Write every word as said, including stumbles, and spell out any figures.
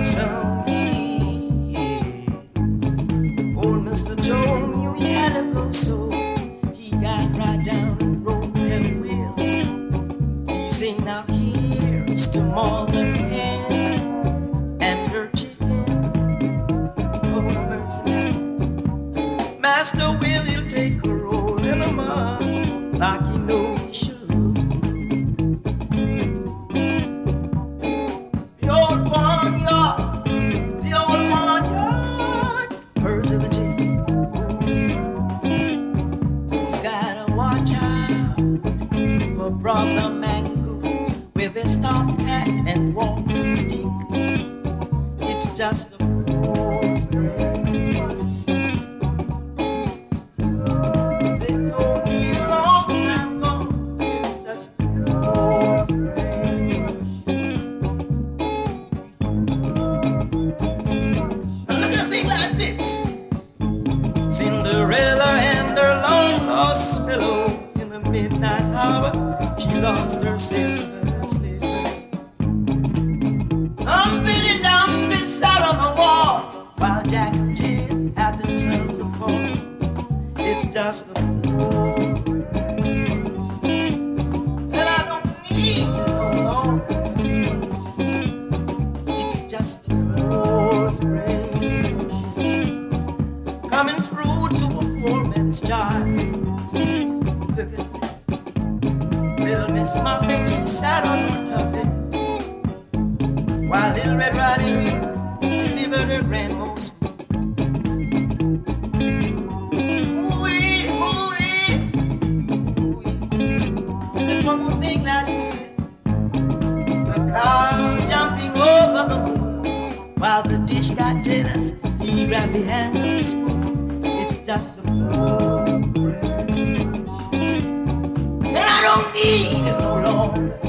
someday. Old Mister Joe knew he had to go, so he got right down and wrote them will. He said, now here's to mother hen and her chicken. Oh, mercy. Master Will, he'll take a roll in the mud like he know he should. The old barnyard, the old barnyard, hers in the chicken. Who's gotta watch out for brother mangoes with his top hat and walking stick? It's just a fool's brain. Cinderella and her long lost pillow in the midnight hour, she lost her silver slipper. Humpity Dumpty sat on the wall while Jack and Jill had themselves a fall. It's just a fool, and I don't need it no longer. It's just a fool's brain coming through to a poor man's child. Look at this. Little Miss Muffet, she sat on her tuffet while Little Red Riding Hood delivered her grandma's food. Ooh-wee, ooh-wee, ooh-wee. And one more thing like this, the cow jumping over the moon while the dish got jealous, he grabbed the hand of the spoon. It's just a fool, and I don't need it no longer.